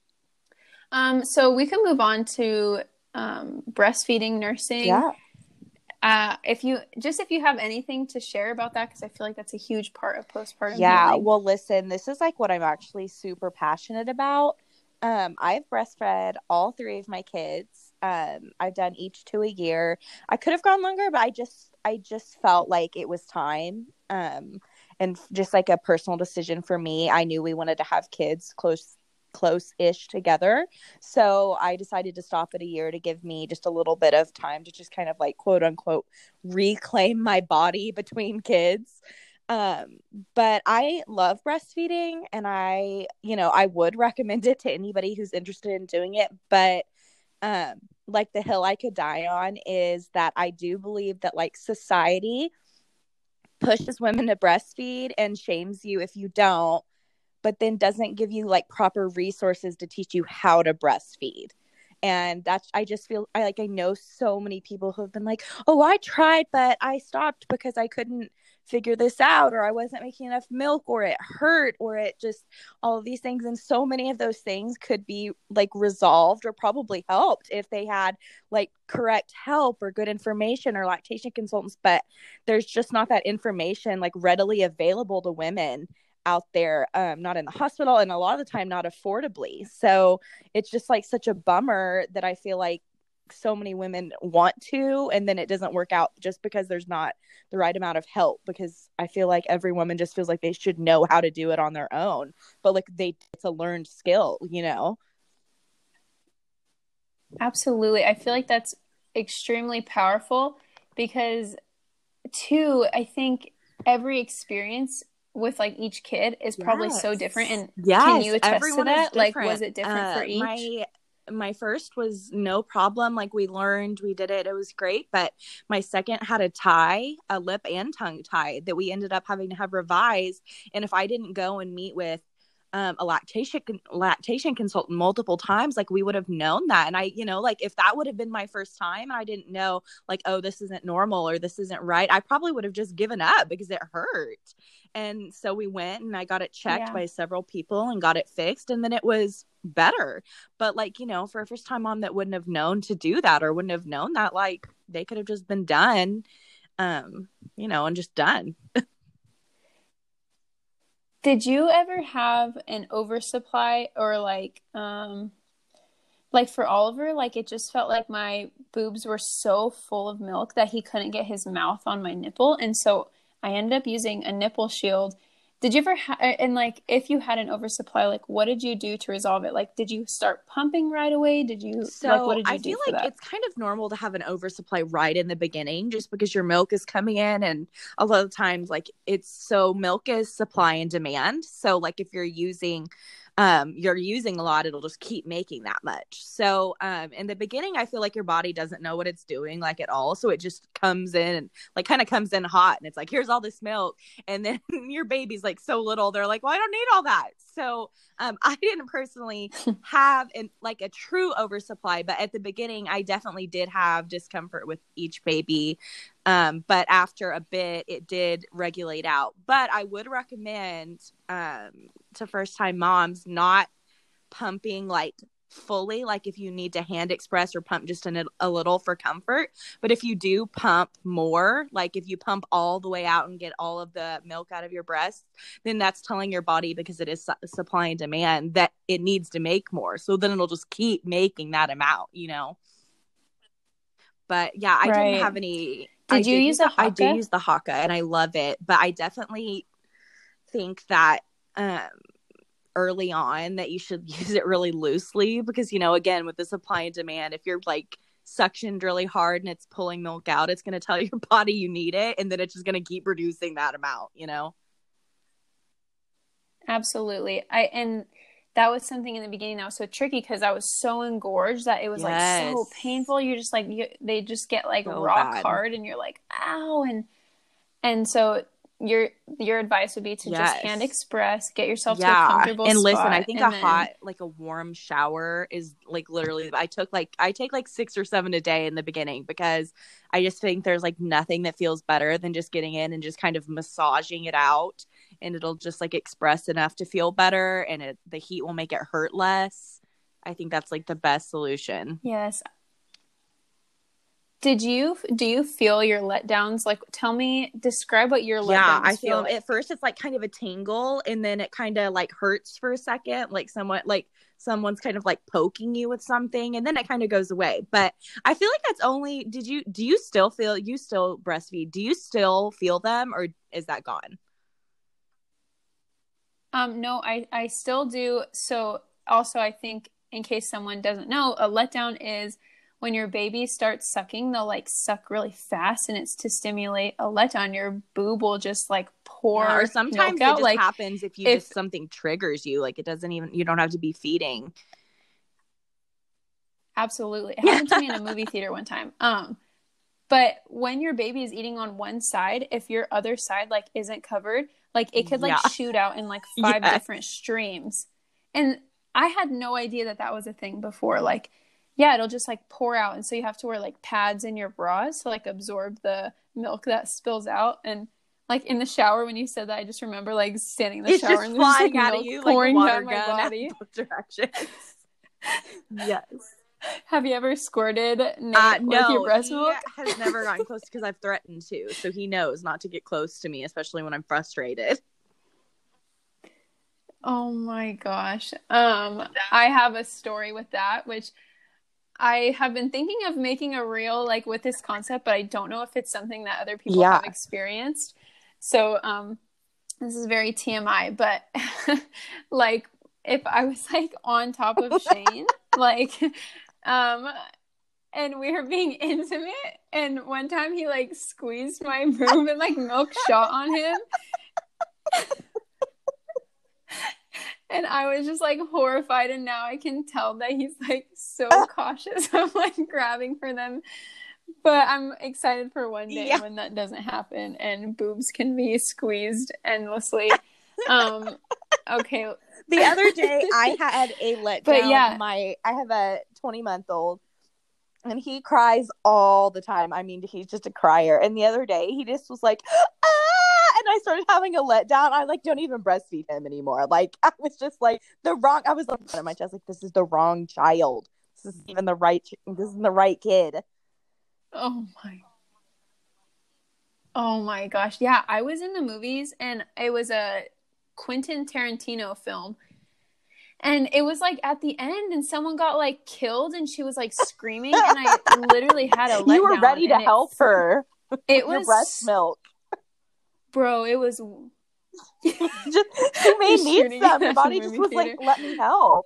Speaker 1: Um, so we can move on to um, breastfeeding, nursing.
Speaker 2: Yeah.
Speaker 1: Uh, if you just if you have anything to share about that, because I feel like that's a huge part of postpartum.
Speaker 2: Yeah,
Speaker 1: healing.
Speaker 2: Well, listen, this is like what I'm actually super passionate about. Um, I've breastfed all three of my kids. Um, I've done each two a year. I could have gone longer, but I just I just felt like it was time. Um, and just like a personal decision for me, I knew we wanted to have kids close close-ish together. So I decided to stop at a year to give me just a little bit of time to just kind of like quote unquote reclaim my body between kids. Um, but I love breastfeeding, and I, you know, I would recommend it to anybody who's interested in doing it. But um, like the hill I could die on is that I do believe that like society pushes women to breastfeed and shames you if you don't, but then doesn't give you like proper resources to teach you how to breastfeed. And that's, I just feel I like, I know so many people who have been like, oh, I tried, but I stopped because I couldn't figure this out, or I wasn't making enough milk, or it hurt, or it just, all of these things. And so many of those things could be like resolved or probably helped if they had like correct help or good information or lactation consultants, but there's just not that information like readily available to women out there, um, not in the hospital, and a lot of the time not affordably. So it's just like such a bummer that I feel like so many women want to, and then it doesn't work out just because there's not the right amount of help, because I feel like every woman just feels like they should know how to do it on their own, but like they it's a learned skill, you know.
Speaker 1: Absolutely. I feel like that's extremely powerful because, two, I think every experience with like each kid is probably
Speaker 2: Yes.
Speaker 1: so different. And
Speaker 2: Yes,
Speaker 1: can you attest
Speaker 2: everyone
Speaker 1: to
Speaker 2: is
Speaker 1: that? Like,
Speaker 2: different.
Speaker 1: was it different
Speaker 2: Uh,
Speaker 1: for each?
Speaker 2: my my first was no problem. Like, we learned, we did it. It was great. But my second had a tie, a lip and tongue tie that we ended up having to have revised. And if I didn't go and meet with um, a lactation lactation consultant multiple times, like, we would have known that. And I, you know, like, if that would have been my first time and I didn't know, like, oh, this isn't normal or this isn't right, I probably would have just given up because it hurt. And so we went and I got it checked
Speaker 1: Yeah.
Speaker 2: by several people and got it fixed, and then it was better. But like, you know, for a first time mom that wouldn't have known to do that or wouldn't have known that, like, they could have just been done, um, you know, and just done.
Speaker 1: Did you ever have an oversupply or like, um, like for Oliver, like it just felt like my boobs were so full of milk that he couldn't get his mouth on my nipple. And so I ended up using a nipple shield. Did you ever ha- and like if you had an oversupply, like what did you do to resolve it? Like did you start pumping right away? Did you
Speaker 2: So
Speaker 1: like what did you
Speaker 2: I
Speaker 1: do
Speaker 2: feel
Speaker 1: for
Speaker 2: like
Speaker 1: that?
Speaker 2: it's kind of normal to have an oversupply right in the beginning, just because your milk is coming in, and a lot of times, like, it's so milk is supply and demand. So like if you're using um you're using a lot, it'll just keep making that much. So um in the beginning, I feel like your body doesn't know what it's doing, like, at all. So it just comes in and like kind of comes in hot, and it's like, here's all this milk. And then your baby's like so little, they're like, well, I don't need all that. So um I didn't personally have an like a true oversupply, but at the beginning I definitely did have discomfort with each baby. Um, but after a bit, it did regulate out. But I would recommend um, to first time moms not pumping like fully, like if you need to hand express or pump just a, a little for comfort. But if you do pump more, like if you pump all the way out and get all of the milk out of your breast, then that's telling your body, because it is su- supply and demand, that it needs to make more. So then it'll just keep making that amount, you know. But yeah, I didn't have
Speaker 1: Right.
Speaker 2: any. I
Speaker 1: Did you
Speaker 2: did
Speaker 1: use
Speaker 2: use
Speaker 1: a
Speaker 2: the, I do
Speaker 1: Haka?
Speaker 2: use the Haka, and I love it. But I definitely think that um, early on that you should use it really loosely, because, you know, again, with the supply and demand, if you're like suctioned really hard and it's pulling milk out, it's going to tell your body you need it, and then it's just going to keep reducing that amount, you know.
Speaker 1: Absolutely. I and that was something in the beginning that was so tricky because I was so engorged that it was like
Speaker 2: Yes.
Speaker 1: so painful. You're just like you, they just get like
Speaker 2: So
Speaker 1: rock
Speaker 2: bad.
Speaker 1: hard and you're like, ow. And and so your your advice would be to just hand
Speaker 2: Yes.
Speaker 1: express, get yourself to a
Speaker 2: Yeah.
Speaker 1: comfortable
Speaker 2: And
Speaker 1: spot.
Speaker 2: listen, I think
Speaker 1: and
Speaker 2: a
Speaker 1: then,
Speaker 2: hot, like a warm shower is like literally, I took like, I take like six or seven a day in the beginning, because I just think there's like nothing that feels better than just getting in and just kind of massaging it out, and it'll just like express enough to feel better, and it, the heat will make it hurt less. I think that's like the best solution.
Speaker 1: Yes. Did you do you feel your letdowns? Like, tell me, describe what your
Speaker 2: Yeah,
Speaker 1: letdowns
Speaker 2: I
Speaker 1: feel
Speaker 2: feel
Speaker 1: like.
Speaker 2: at first it's like kind of a tingle, and then it kind of like hurts for a second, like somewhat like someone's kind of like poking you with something, and then it kind of goes away. But I feel like that's only, did you do you still feel, you still breastfeed? Do you still feel them, or is that gone?
Speaker 1: Um, no, I I still do. So also, I think in case someone doesn't know, a letdown is when your baby starts sucking, they'll like suck really fast, and it's to stimulate a letdown. Your boob will just like pour
Speaker 2: Yeah, or
Speaker 1: milk
Speaker 2: sometimes it
Speaker 1: out.
Speaker 2: just
Speaker 1: Like
Speaker 2: happens if you
Speaker 1: if
Speaker 2: just something triggers you, like it doesn't even, you don't have to be feeding.
Speaker 1: absolutely, it happened to me in a movie theater one time. Um, but when your baby is eating on one side, if your other side like isn't covered, like it could like
Speaker 2: Yeah.
Speaker 1: shoot out in like five
Speaker 2: Yes.
Speaker 1: different streams. And I had no idea that that was a thing before. Like, yeah, it'll just like pour out, and so you have to wear like pads in your bras to like absorb the milk that spills out. And like in the shower, when you said that, I just remember like standing in the
Speaker 2: It's
Speaker 1: shower
Speaker 2: just
Speaker 1: and there's like
Speaker 2: flying out of
Speaker 1: milk
Speaker 2: you like a
Speaker 1: pouring
Speaker 2: water
Speaker 1: down my
Speaker 2: gun out
Speaker 1: body.
Speaker 2: both directions. Yes.
Speaker 1: Have you ever squirted Nate
Speaker 2: Uh,
Speaker 1: with your
Speaker 2: no,
Speaker 1: breast
Speaker 2: he
Speaker 1: milk?
Speaker 2: has never gotten close, because I've threatened to. So he knows not to get close to me, especially when I'm frustrated.
Speaker 1: Oh my gosh. Um, I have a story with that, which I have been thinking of making a reel like with this concept, but I don't know if it's something that other people
Speaker 2: Yeah.
Speaker 1: have experienced. So, um, this is very T M I, but like if I was like on top of Shane, like, um, and we were being intimate, and one time he like squeezed my boob and like milk shot on him. And I was just like horrified, and now I can tell that he's like so cautious of like grabbing for them. But I'm excited for one day yeah. when that doesn't happen and boobs can be squeezed endlessly. Um, okay.
Speaker 2: The other day I had a letdown. But yeah, my I have a twenty month old, and he cries all the time. I mean, he's just a crier. And the other day he just was like, ah! And I started having a letdown. I like don't even breastfeed him anymore. Like I was just like the wrong. I was looking at my chest like this is the wrong child. This isn't even the right. This isn't the right kid.
Speaker 1: Oh my. Oh my gosh. Yeah, I was in the movies, and it was a Quentin Tarantino film. And it was like at the end, and someone got like killed, and she was like screaming, and I literally had a letdown.
Speaker 2: You were ready to help it, her.
Speaker 1: It was
Speaker 2: your breast milk.
Speaker 1: Bro, it was
Speaker 2: just she may need some. Her body just was theater. Like, let me help.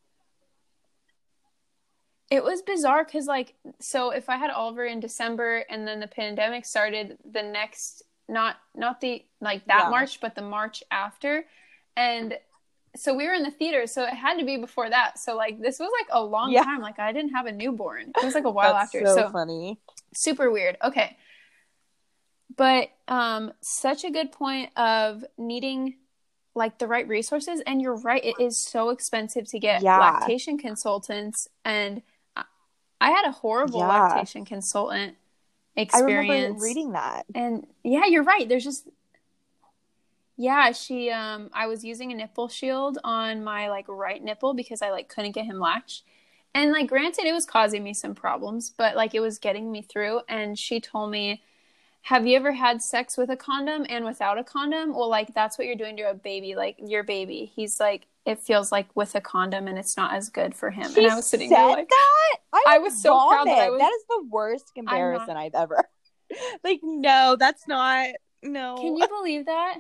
Speaker 1: It was bizarre because, like, so if I had Oliver in December and then the pandemic started the next, not not the, like, that yeah. March, but the March after. And so we were in the theater, so it had to be before that. So, like, this was, like, a long yeah. time. Like, I didn't have a newborn. It was, like, a while
Speaker 2: That's
Speaker 1: after.
Speaker 2: so,
Speaker 1: so
Speaker 2: funny.
Speaker 1: Super weird. Okay. But um, such a good point of needing, like, the right resources. And you're right. It is so expensive to get yeah. lactation consultants. And I had a horrible yeah. lactation consultant experience.
Speaker 2: I remember reading that.
Speaker 1: And yeah, you're right. There's just, yeah, she, um, I was using a nipple shield on my like right nipple because I like couldn't get him latched. And like, granted, it was causing me some problems, but like it was getting me through. And she told me, have you ever had sex with a condom and without a condom? Well, like that's what you're doing to a baby, like your baby. He's like, it feels like with a condom and it's not as good for him.
Speaker 2: She
Speaker 1: and I was sitting
Speaker 2: said
Speaker 1: there like
Speaker 2: that? I,
Speaker 1: I was so proud that I was,
Speaker 2: that is the worst comparison I've ever. Like, no, that's not. No.
Speaker 1: Can you believe that?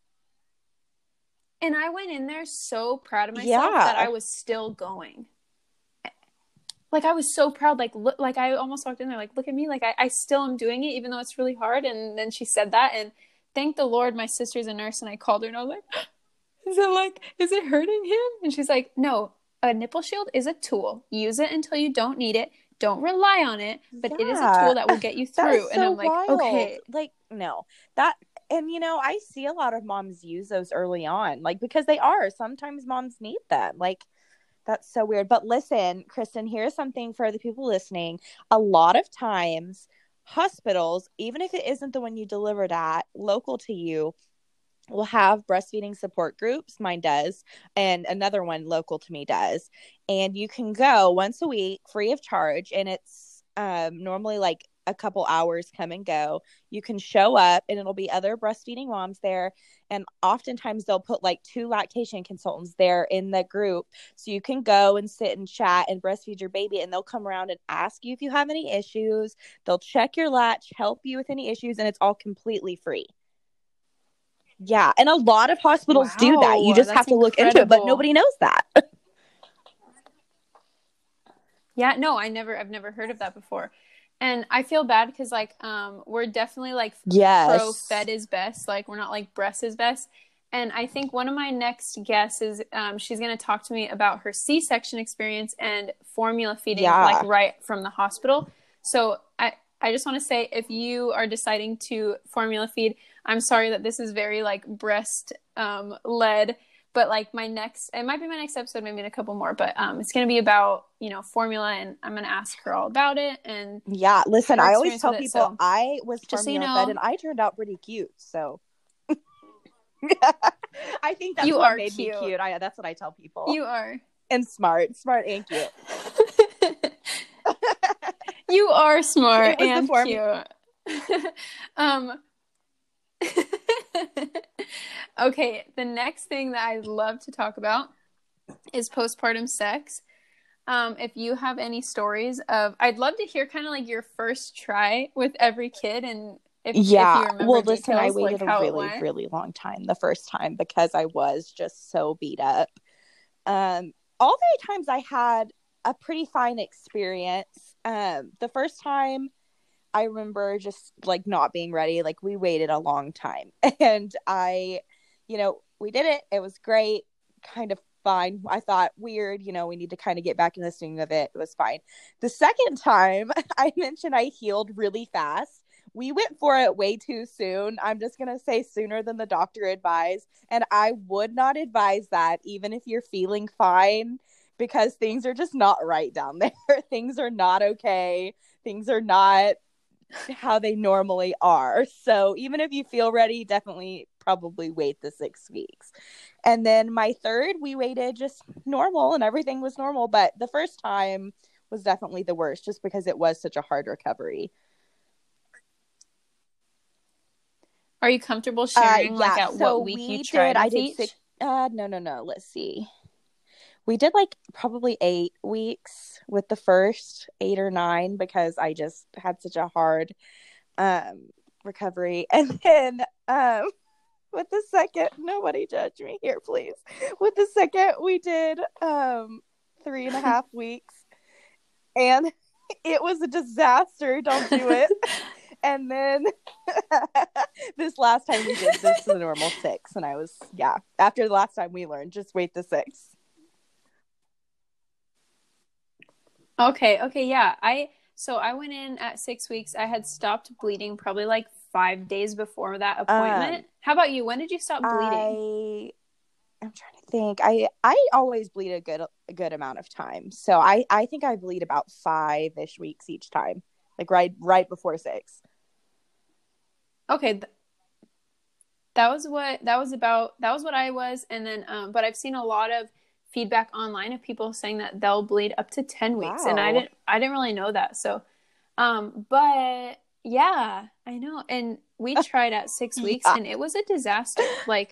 Speaker 1: And I went in there so proud of myself
Speaker 2: yeah.
Speaker 1: that I was still going. Like, I was so proud. Like, look, like I almost walked in there like, look at me. Like, I, I still am doing it, even though it's really hard. And then she said that. And thank the Lord, my sister's a nurse. And I called her and I was like, is it like, is it hurting him? And she's like, no, a nipple shield is a tool. Use it until you don't need it. Don't rely on it, but yeah. it is a tool that will get you through.
Speaker 2: So
Speaker 1: and I'm like,
Speaker 2: wild.
Speaker 1: Okay.
Speaker 2: Like, no, that, and you know, I see a lot of moms use those early on, like, because they are, sometimes moms need them. Like, that's so weird. But listen, Kristen, here's something for the people listening. A lot of times hospitals, even if it isn't the one you delivered at, local to you, will have breastfeeding support groups. Mine does. And another one local to me does. And you can go once a week free of charge. And it's um, normally like a couple hours come and go. You can show up and it'll be other breastfeeding moms there. And oftentimes they'll put like two lactation consultants there in the group. So you can go and sit and chat and breastfeed your baby. And they'll come around and ask you if you have any issues. They'll check your latch, help you with any issues. And it's all completely free. Yeah, and a lot of hospitals wow, do that. You just have to look incredible. Into it, but nobody knows that.
Speaker 1: Yeah, no, I never, I've never heard of that before. And I feel bad because, like, um, we're definitely, like,
Speaker 2: yes.
Speaker 1: pro fed is best. Like, we're not, like, breast is best. And I think one of my next guests is um, she's going to talk to me about her C-section experience and formula feeding, yeah. like, right from the hospital. So I, I just want to say, if you are deciding to formula feed, I'm sorry that this is very, like, breast um, led, but, like, my next, it might be my next episode, maybe in a couple more, but um, it's going to be about, you know, formula, and I'm going to ask her all about it. And
Speaker 2: yeah, listen, I always tell people
Speaker 1: it, so
Speaker 2: I was formula so you know, fed and I turned out pretty cute, so. I think that's
Speaker 1: you
Speaker 2: what
Speaker 1: are
Speaker 2: made
Speaker 1: cute.
Speaker 2: me cute. I, that's what I tell people.
Speaker 1: You are.
Speaker 2: And smart, smart and cute.
Speaker 1: You are smart and cute. um, okay, the next thing that I'd love to talk about is postpartum sex. um, if you have any stories of, I'd love to hear kind of like your first try with every kid, and if if
Speaker 2: Yeah.
Speaker 1: you remember
Speaker 2: Well, listen, I
Speaker 1: details, like
Speaker 2: waited a
Speaker 1: how it
Speaker 2: really,
Speaker 1: went.
Speaker 2: really long time the first time because I was just so beat up. Um, all the times I had a pretty fine experience. Um, the first time I remember just like not being ready. Like we waited a long time and I, you know, we did it. It was great. Kind of fine. I thought weird, you know, we need to kind of get back in the swing of it. It was fine. The second time I mentioned I healed really fast. We went for it way too soon. I'm just going to say sooner than the doctor advised. And I would not advise that, even if you're feeling fine, because things are just not right down there. Things are not okay. Things are not how they normally are. So even if you feel ready, definitely probably wait the six weeks. And then my third, we waited just normal and everything was normal. But the first time was definitely the worst just because it was such a hard recovery.
Speaker 1: Are you comfortable
Speaker 2: Uh,
Speaker 1: sharing like
Speaker 2: yeah.
Speaker 1: at
Speaker 2: So
Speaker 1: what week you
Speaker 2: we did,
Speaker 1: tried
Speaker 2: I
Speaker 1: with
Speaker 2: did
Speaker 1: each?
Speaker 2: six, uh, no, no, no. Let's see. We did like probably eight weeks with the first eight or nine because I just had such a hard um recovery. And then um with the second, nobody judge me here, please. With the second, we did um three and a half weeks, and it was a disaster. Don't do it. And then this last time we did this the normal six, and I was yeah. After the last time we learned, just wait the six.
Speaker 1: Okay, okay, yeah. I so I went in at six weeks. I had stopped bleeding probably like five days before that
Speaker 2: Um,
Speaker 1: appointment. How about you? When did you stop bleeding?
Speaker 2: I I'm trying to think. I I always bleed a good a good amount of time, so I I think I bleed about five ish weeks each time, like right right before six.
Speaker 1: Okay, th- that was what that was about. That was what I was, and then um, but I've seen a lot of feedback online of people saying that they'll bleed up to ten weeks, and I
Speaker 2: Wow.
Speaker 1: didn't I didn't really know that. So, um, but yeah, I know. And we tried at six weeks,
Speaker 2: Yeah.
Speaker 1: and it was a disaster. Like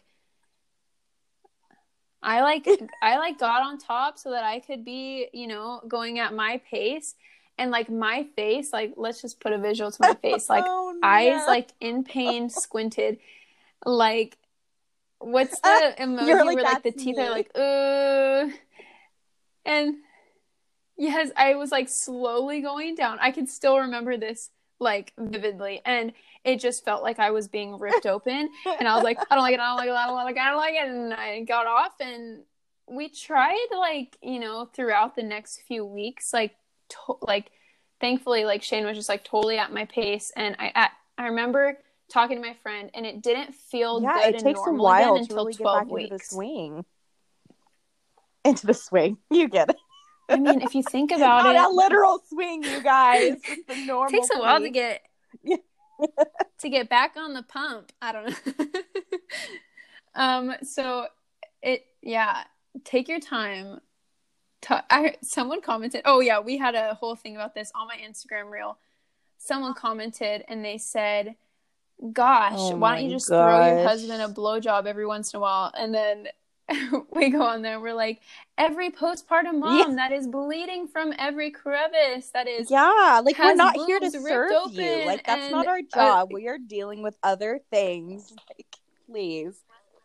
Speaker 1: I like I like got on top so that I could be, you know, going at my pace. And like my face, like let's just put a visual to my face. Like
Speaker 2: Oh
Speaker 1: eyes
Speaker 2: no.
Speaker 1: like in pain, squinted. Like what's the
Speaker 2: You're
Speaker 1: emoji
Speaker 2: like,
Speaker 1: where like the
Speaker 2: that's
Speaker 1: teeth are
Speaker 2: me.
Speaker 1: like uh and yes, I was like slowly going down. I can still remember this like vividly. And it just felt like I was being ripped open. And I was like, I don't like it, I don't like it, I don't like it, I don't like it. And I got off and we tried like, you know, throughout the next few weeks, like, to- like thankfully, like Shane was just like totally at my pace. And I, at, I remember talking to my friend and it didn't feel
Speaker 2: Yeah,
Speaker 1: good
Speaker 2: it
Speaker 1: and
Speaker 2: takes a
Speaker 1: normal again
Speaker 2: while to
Speaker 1: until
Speaker 2: really get
Speaker 1: twelve
Speaker 2: back into the
Speaker 1: weeks.
Speaker 2: swing. Into the swing. You get it.
Speaker 1: I mean, if you think about
Speaker 2: Not
Speaker 1: it,
Speaker 2: a literal swing, you guys. Just the
Speaker 1: it takes
Speaker 2: normal
Speaker 1: a while to
Speaker 2: pace.
Speaker 1: get to get back on the pump. I don't know. um, so it, yeah, take your time. Ta- I, someone commented, oh yeah, we had a whole thing about this on my Instagram reel. Someone commented and they said, gosh,
Speaker 2: Oh
Speaker 1: why don't
Speaker 2: my
Speaker 1: you just throw your
Speaker 2: gosh.
Speaker 1: husband a blowjob every once in a while? And then we go on there and we're like, every postpartum
Speaker 2: Yeah.
Speaker 1: mom that is bleeding from every crevice, that is
Speaker 2: Yeah, like we're
Speaker 1: has
Speaker 2: not here to
Speaker 1: boobs ripped
Speaker 2: serve
Speaker 1: open
Speaker 2: you. Like that's
Speaker 1: and
Speaker 2: not our
Speaker 1: uh,
Speaker 2: job. We are dealing with other things. Like, please.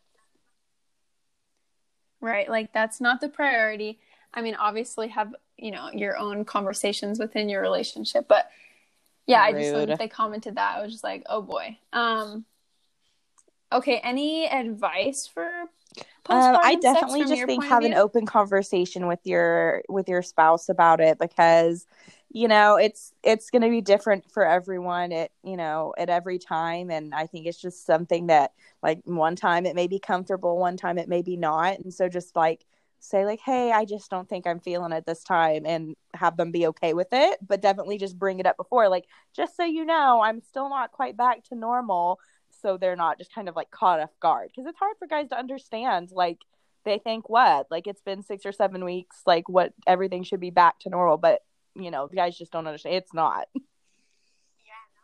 Speaker 1: right, like that's not the priority. I mean, obviously have, you know, your own conversations within your relationship, but yeah, I just, when
Speaker 2: Rude.
Speaker 1: they commented that, I was just like, oh boy. Um, okay, any advice for
Speaker 2: Um, I
Speaker 1: postpartum sex
Speaker 2: definitely
Speaker 1: from
Speaker 2: just
Speaker 1: your
Speaker 2: think
Speaker 1: point of
Speaker 2: have an
Speaker 1: view?
Speaker 2: open conversation with your with your spouse about it because you know it's it's going to be different for everyone at you know at every time, and I think it's just something that like one time it may be comfortable, one time it may be not, and so just like say like, hey, I just don't think I'm feeling it this time, and have them be okay with it, but definitely just bring it up before, like, just so you know, I'm still not quite back to normal, so they're not just kind of like caught off guard, because it's hard for guys to understand, like they think what like it's been six or seven weeks, like what everything should be back to normal, but you know guys just don't understand it's not.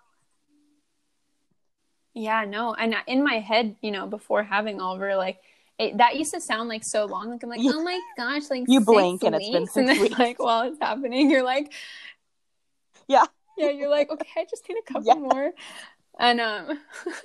Speaker 1: Yeah, no. And in my head, you know, before having Oliver, like it, that used to sound like so long. Like I'm like, oh my gosh, like
Speaker 2: you
Speaker 1: six
Speaker 2: blink and
Speaker 1: weeks,
Speaker 2: it's been six
Speaker 1: and then
Speaker 2: weeks.
Speaker 1: like while it's happening, you're like,
Speaker 2: yeah,
Speaker 1: yeah, you're like, okay, I just need a couple
Speaker 2: yeah.
Speaker 1: more, and um,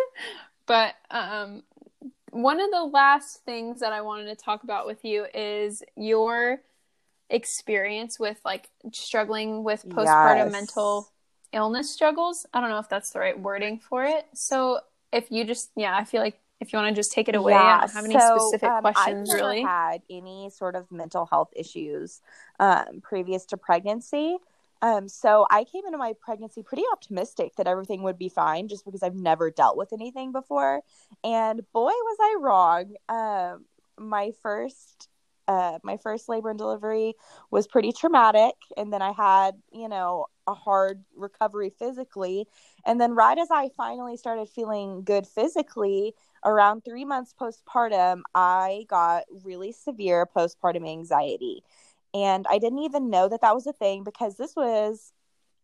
Speaker 1: but um, one of the last things that I wanted to talk about with you is your experience with like struggling with postpartum
Speaker 2: Yes.
Speaker 1: mental illness struggles. I don't know if that's the right wording for it. So if you just, yeah, I feel like if you want to just take it away,
Speaker 2: yeah,
Speaker 1: I don't have any
Speaker 2: so,
Speaker 1: specific
Speaker 2: um,
Speaker 1: questions
Speaker 2: I've never
Speaker 1: really.
Speaker 2: had any sort of mental health issues um, previous to pregnancy. Um, so I came into my pregnancy pretty optimistic that everything would be fine just because I've never dealt with anything before. And boy, was I wrong. Um, my first uh, my first labor and delivery was pretty traumatic. And then I had, you know, a hard recovery physically. And then right as I finally started feeling good physically, around three months postpartum, I got really severe postpartum anxiety. And I didn't even know that that was a thing because this was,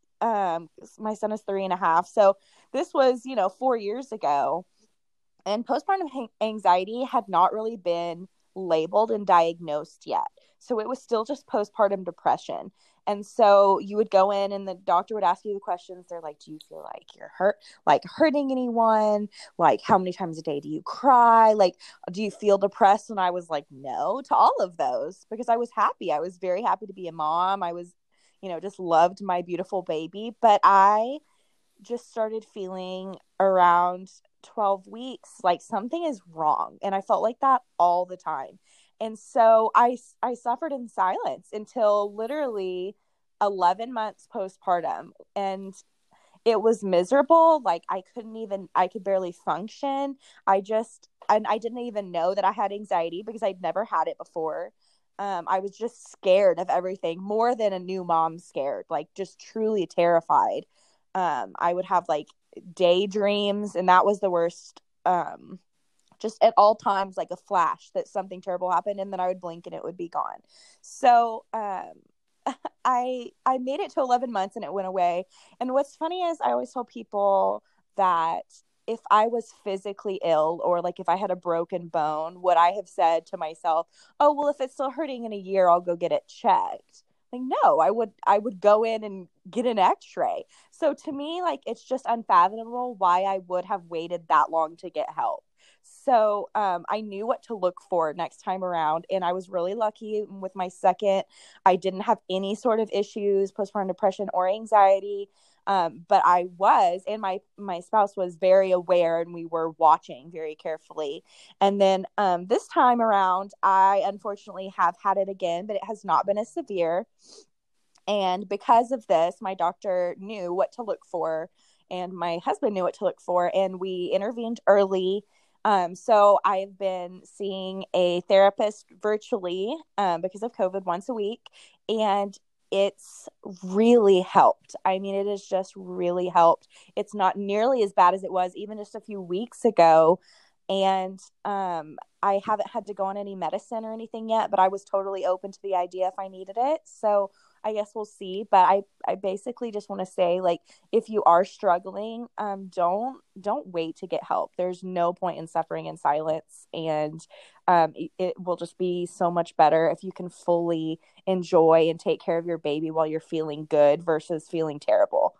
Speaker 2: um, my son is three and a half. So this was, you know, four years ago. And postpartum anxiety had not really been labeled and diagnosed yet. So it was still just postpartum depression. And so you would go in and the doctor would ask you the questions. They're like, do you feel like you're hurt, like hurting anyone? Like, how many times a day do you cry? Like, do you feel depressed? And I was like, no to all of those because I was happy. I was very happy to be a mom. I was, you know, just loved my beautiful baby. But I just started feeling around twelve weeks like something is wrong, and I felt like that all the time. And so I I suffered in silence until literally eleven months postpartum, and it was miserable. Like I couldn't even I could barely function. I just and I didn't even know that I had anxiety because I'd never had it before. um, I was just scared of everything more than a new mom scared, like just truly terrified. um, I would have like daydreams, and that was the worst. Um, just at all times, like a flash that something terrible happened, and then I would blink and it would be gone. So um, I I made it to eleven months and it went away. And what's funny is I always tell people that if I was physically ill or like if I had a broken bone, would I have said to myself, "Oh, well, if it's still hurting in a year, I'll go get it checked." Like, no, I would I would go in and get an x-ray. So to me, like, it's just unfathomable why I would have waited that long to get help. So um, I knew what to look for next time around. And I was really lucky with my second. I didn't have any sort of issues, postpartum depression or anxiety. Um, but I was, and my, my spouse was very aware, and we were watching very carefully. And then um, this time around, I unfortunately have had it again, but it has not been as severe. And because of this, my doctor knew what to look for, and my husband knew what to look for, and we intervened early. Um, so I've been seeing a therapist virtually um, because of COVID once a week, and it's really helped. I mean, it has just really helped. It's not nearly as bad as it was even just a few weeks ago. And um, I haven't had to go on any medicine or anything yet, but I was totally open to the idea if I needed it. So I guess we'll see. But I, I basically just want to say, like, if you are struggling, um, don't don't wait to get help. There's no point in suffering in silence, and um, it, it will just be so much better if you can fully enjoy and take care of your baby while you're feeling good versus feeling terrible.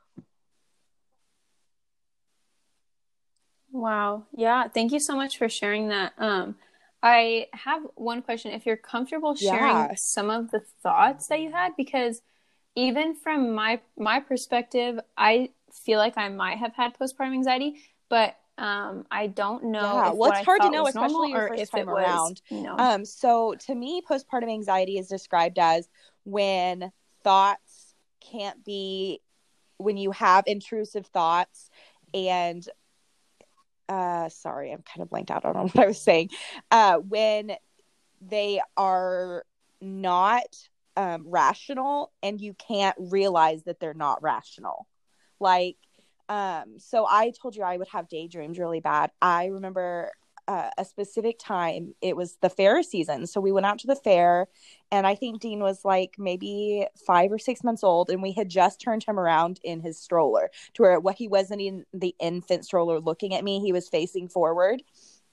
Speaker 1: Wow. Yeah. Thank you so much for sharing that. Um, I have one question. If you're comfortable sharing
Speaker 2: Yeah.
Speaker 1: some of the thoughts that you had, because even from my my perspective, I feel like I might have had postpartum anxiety, but um, I don't know
Speaker 2: Yeah,
Speaker 1: if
Speaker 2: well,
Speaker 1: what
Speaker 2: it's
Speaker 1: I
Speaker 2: hard to
Speaker 1: thought
Speaker 2: know,
Speaker 1: was
Speaker 2: especially
Speaker 1: normal
Speaker 2: your
Speaker 1: or
Speaker 2: first
Speaker 1: if it
Speaker 2: time
Speaker 1: was,
Speaker 2: around.
Speaker 1: you know.
Speaker 2: Um, so to me, postpartum anxiety is described as when thoughts can't be, when you have intrusive thoughts and, uh, sorry, I'm kind of blanked out on what I was saying. Uh, when they are not um, rational and you can't realize that they're not rational. Like, um, so I told you I would have daydreams really bad. I remember uh, a specific time. It was the fair season. So we went out to the fair, and I think Dean was like maybe five or six months old, and we had just turned him around in his stroller to where what he wasn't in the infant stroller looking at me. He was facing forward.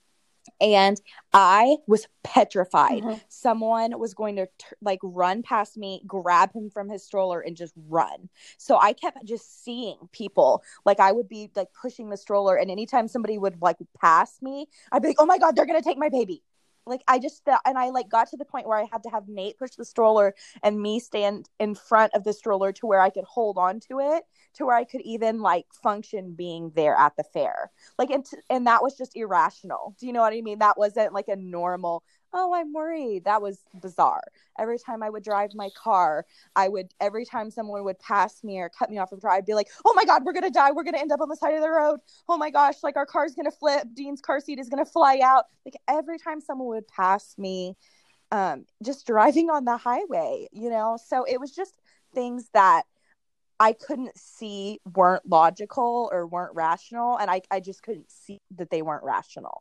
Speaker 2: And I was petrified.
Speaker 1: Mm-hmm.
Speaker 2: Someone was going to t- like run past me, grab him from his stroller, and just run. So I kept just seeing people. Like I would be like pushing the stroller, and anytime somebody would like pass me, I'd be like, "Oh my God, they're gonna take my baby." Like I just thought, and I like got to the point where I had to have Nate push the stroller and me stand in front of the stroller to where I could hold on to it, to where I could even like function being there at the fair. Like, and, t- and that was just irrational. Do you know what I mean? That wasn't like a normal, oh, I'm worried. That was bizarre. Every time I would drive my car, I would, every time someone would pass me or cut me off of the road, I'd be like, oh my God, we're going to die. We're going to end up on the side of the road. Oh my gosh, like our car's going to flip. Dean's car seat is going to fly out. Like every time someone would pass me, um, just driving on the highway, you know? So it was just things that I couldn't see weren't logical or weren't rational. And I, I just couldn't see that they weren't rational.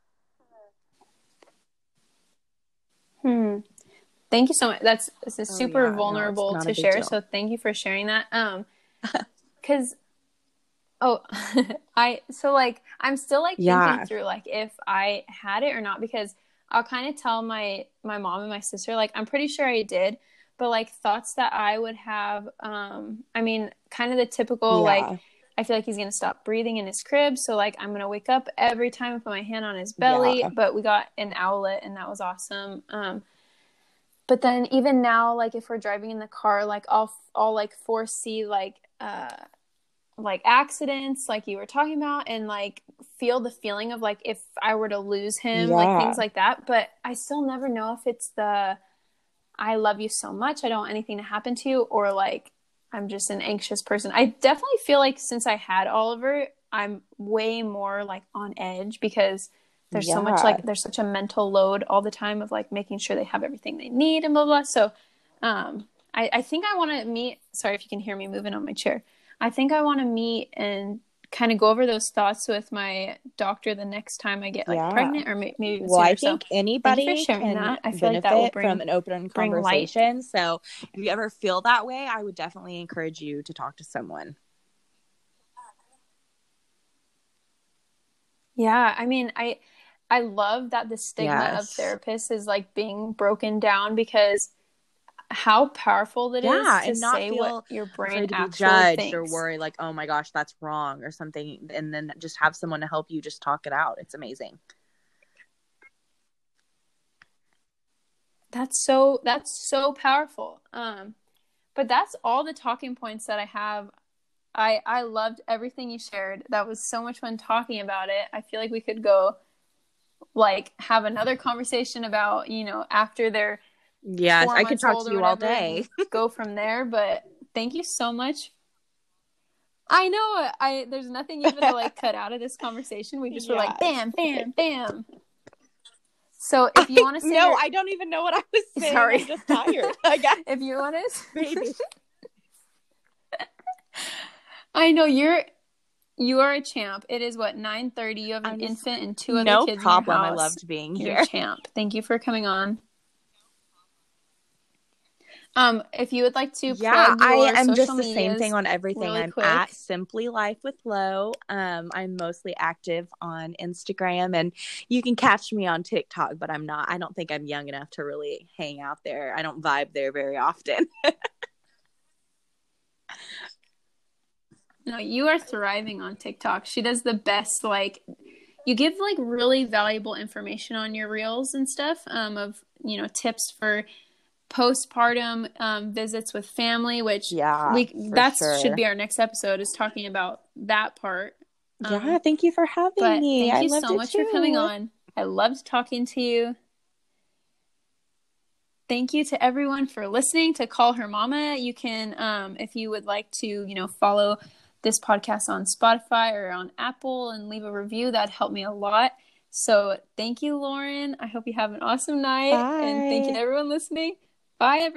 Speaker 1: Hmm. Thank you so much. That's this is super
Speaker 2: oh, yeah.
Speaker 1: vulnerable
Speaker 2: no,
Speaker 1: to share. Deal. So thank you for sharing that. Um, because oh, I so like I'm still like
Speaker 2: yeah.
Speaker 1: thinking through like if I had it or not, because I'll kind of tell my my mom and my sister like I'm pretty sure I did, but like thoughts that I would have. Um, I mean, kind of the typical yeah. like. I feel like he's going to stop breathing in his crib. So, like, I'm going to wake up every time I put my hand on his belly. Yeah. But we got an owlet, and that was awesome. Um, but then even now, like, if we're driving in the car, like, I'll, I'll like, foresee, like, uh, like, accidents, like you were talking about, and, like, feel the feeling of, like, if I were to lose him, yeah. like, things like that. But I still never know if it's the, I love you so much, I don't want anything to happen to you, or, like, I'm just an anxious person. I definitely feel like since I had Oliver, I'm way more like on edge because there's yeah. so much like there's such a mental load all the time of like making sure they have everything they need and blah blah. So um, I, I think I want to meet. Sorry if you can hear me moving on my chair. I think I want to meet and kind of go over those thoughts with my doctor the next time I get like yeah. pregnant or maybe even
Speaker 2: well
Speaker 1: sooner.
Speaker 2: I think
Speaker 1: so
Speaker 2: anybody can
Speaker 1: that. I feel
Speaker 2: benefit
Speaker 1: like that will bring,
Speaker 2: from an open conversation. So if you ever feel that way, I would definitely encourage you to talk to someone.
Speaker 1: Yeah, I mean, I I love that the stigma
Speaker 2: yes.
Speaker 1: of therapists is like being broken down, because how powerful it
Speaker 2: yeah,
Speaker 1: is to
Speaker 2: and not
Speaker 1: say
Speaker 2: feel
Speaker 1: what your brain
Speaker 2: afraid to be
Speaker 1: actually
Speaker 2: judged
Speaker 1: thinks.
Speaker 2: or worry like, oh my gosh, that's wrong or something, and then just have someone to help you just talk it out. It's amazing.
Speaker 1: That's so that's so powerful. Um, but that's all the talking points that I have. I I loved everything you shared. That was so much fun talking about it. I feel like we could go like have another conversation about, you know, after they're
Speaker 2: yes, I could talk to you all day.
Speaker 1: Go from there. But thank you so much. I know I there's nothing even to like cut out of this conversation. We just yes. were like bam, bam, bam. So if you want to say
Speaker 2: no,
Speaker 1: your...
Speaker 2: I don't even know what I was saying.
Speaker 1: Sorry.
Speaker 2: I'm just tired. I guess.
Speaker 1: If you want to,
Speaker 2: maybe.
Speaker 1: I know you're you are a champ. It is what nine thirty. You have an just... infant and two other
Speaker 2: no
Speaker 1: kids
Speaker 2: problem.
Speaker 1: in your house.
Speaker 2: I loved being
Speaker 1: you're
Speaker 2: here.
Speaker 1: A champ. Thank you for coming on. Um, if you would like to
Speaker 2: yeah,
Speaker 1: plug your
Speaker 2: I am just the
Speaker 1: medias,
Speaker 2: same thing on everything.
Speaker 1: Really
Speaker 2: I'm
Speaker 1: quick.
Speaker 2: At Simply Life with Lo. Um, I'm mostly active on Instagram, and you can catch me on TikTok, but I'm not. I don't think I'm young enough to really hang out there. I don't vibe there very often.
Speaker 1: No, you are thriving on TikTok. She does the best. Like, you give like really valuable information on your reels and stuff. Um, of you know tips for postpartum um, visits with family, which
Speaker 2: yeah,
Speaker 1: we that
Speaker 2: sure.
Speaker 1: should be our next episode, is talking about that part.
Speaker 2: Um, yeah, thank you for having
Speaker 1: but
Speaker 2: me.
Speaker 1: Thank
Speaker 2: I
Speaker 1: you so much
Speaker 2: too.
Speaker 1: for coming on. I loved talking to you. Thank you to everyone for listening to Call Her Mama. You can, um, if you would like to, you know, follow this podcast on Spotify or on Apple and leave a review. That'd help me a lot. So thank you, Lauren. I hope you have an awesome night.
Speaker 2: Bye.
Speaker 1: And thank you to everyone listening. Bye, everyone.